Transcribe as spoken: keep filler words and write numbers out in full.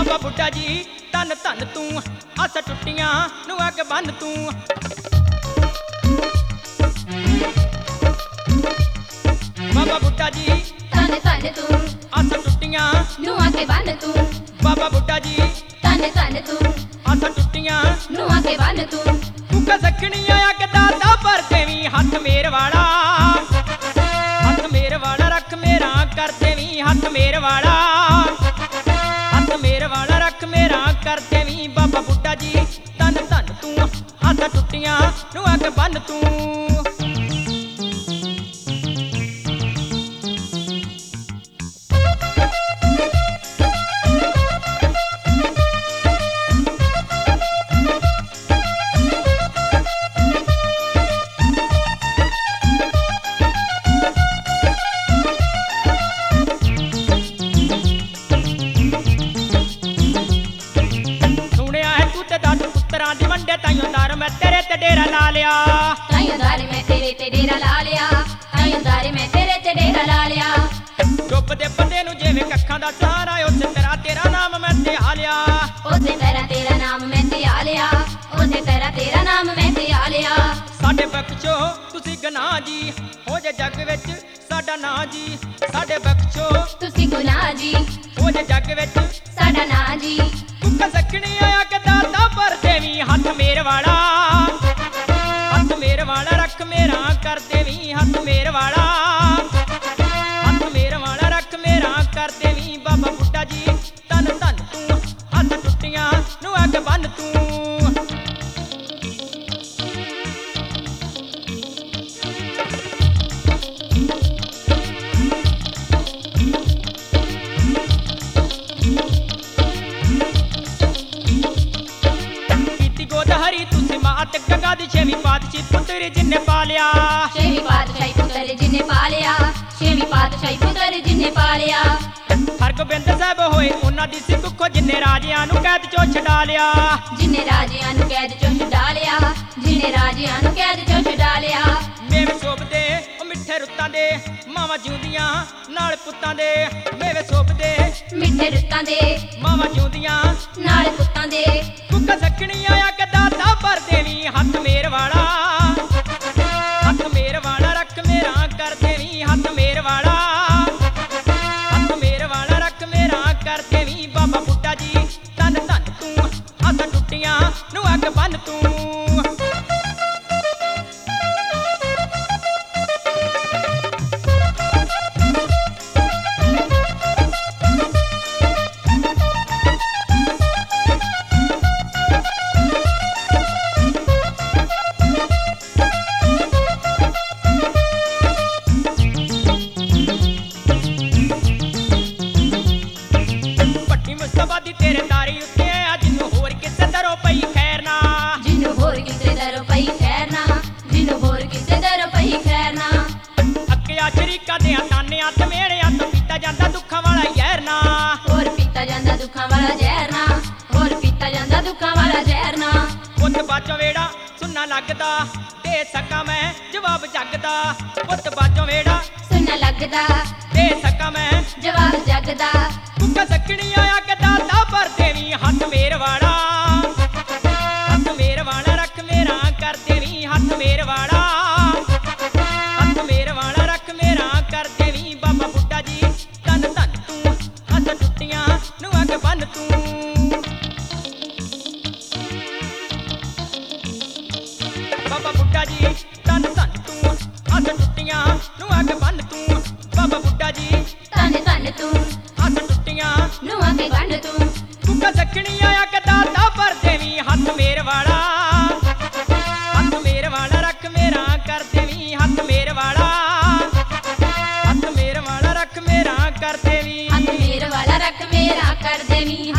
बाबा बुड्ढा जी धन धन तू अस टुटियां नू अग बन तू। बाबा बुड्ढा जी धन धन तू अस टुटियां नू अग बन तू। बाबा बुड्ढा जी धन धन तू अस टुटियां नू अग बन तू। कुक सकनिया अग दाता पर देवी हथ मेर वाला हथ मेर वाला रख मेरा कर देवी हथ मेर वाला हथ मेर वाला रख मेरा कर देवी। बाबा बुड्ढा जी धन धन तू अस टुटियां नू अग बन तू। ताइयों दार मैं तेरे ते डेरा ला लिया ताइयों दार मैं तेरे ते डेरा ला लिया ताइयों दार मैं तेरे ते डेरा ला लिया। डुब दे बंदे नू जिवें कखां दा सहारा उसे तेरा तेरा नाम मैं धिया लिया उसे तेरा तेरा नाम मैं धिया लिया उसे तेरा तेरा नाम मैं धिया लिया। साडे बख्शो तुसी गनाह जी हो जे जग विच साडा नां जी साडे बख्शो तुसी गुनाह जी हो जे जग विच साडा नां जी। कुक सकनी आया के दाता पर देवी हथ मेर वाला हथ मेर वाला रख मेरा कर देवी हथ मेर वाला हथ मेर वाला रख मेरा कर देवी। बाबा बुड्ढा जी धन धन तू हथ टुटियां नू अग बन तू। हरी तुसी मात गंगा दी छेवीं पातशाही पुत्र जिन्ने पालिया छेवीं पातशाही पुत्र जिन्ने पालिया छेवीं पातशाही पुत्र जिन्ने पालिया। हरगोबिंद साहब होए उन्हां दी सिख खो जिन्ने राजियां नू कैद चों छुड़ा लिया जिन्ने राजियां नू कैद चों छुड़ा लिया जिन्ने राजियां नू कैद चों छुड़ा लिया। मेवे सोभदे ओ मिठे रुत्तां दे मावां जिउंदियां नाल पुत्तां दे मेवे सोभदे मिठे रुत्तां दे मावां जिउंदियां नाल पुत्तां दे। कुक सकनी आया के दाता पर देवी हथ मेर वाला हथ मेर वाला रख मेरा कर देवी हथ मेर वाला हथ मेर वाला रख मेरा कर देवी। बाबा बुड्ढा जी धन धन तू हथ टुटियां नू अग बन तू। तेरे तारी उत्ते आ जिन्नू होर किसे दरों पई खैर ना जिन्नू होर किसे दरों पई खैर ना जिन्नू होर किसे दरों पई खैर ना। अक्किया शरीका दे ताने हथ मेड़िया तो पीता जांदा दुखां वाला जहर ना होर पीता जांदा दुखां वाला जहर ना होर पीता जांदा दुखां वाला जहर ना। पुੱਤ बाजों वेड़ा सुनना लगदा दे सका मैं जवाब जगदा पुੱਤ बाजों वेड़ा सुनना लगदा दे सका मैं जवाब जगदा। कुक सकनी आया के दाता पर देवी हथ मेर वाला हथ मेर वाला रख मेरा कर देवी हथ मेर वाला हथ मेर वाला रख मेरा कर देवी। बाबा बुड्ढा जी धन धन तू हथ टुटियां नू अग बन तू। बाबा बुड्ढा जी धन धन तू हथ टुटियां नू अग बन तू। बाबा बुड्ढा जी धन धन तू हथ टुटियां नू अग बन तू। कुक सकनी आया के दाता पर देवी हथ मेर वाला हथ मेर वाला रख मेरा कर देवी हथ मेर वाला हथ मेर वाला रख मेरा कर देवी हथ मेर वाला रख मेरा कर देवी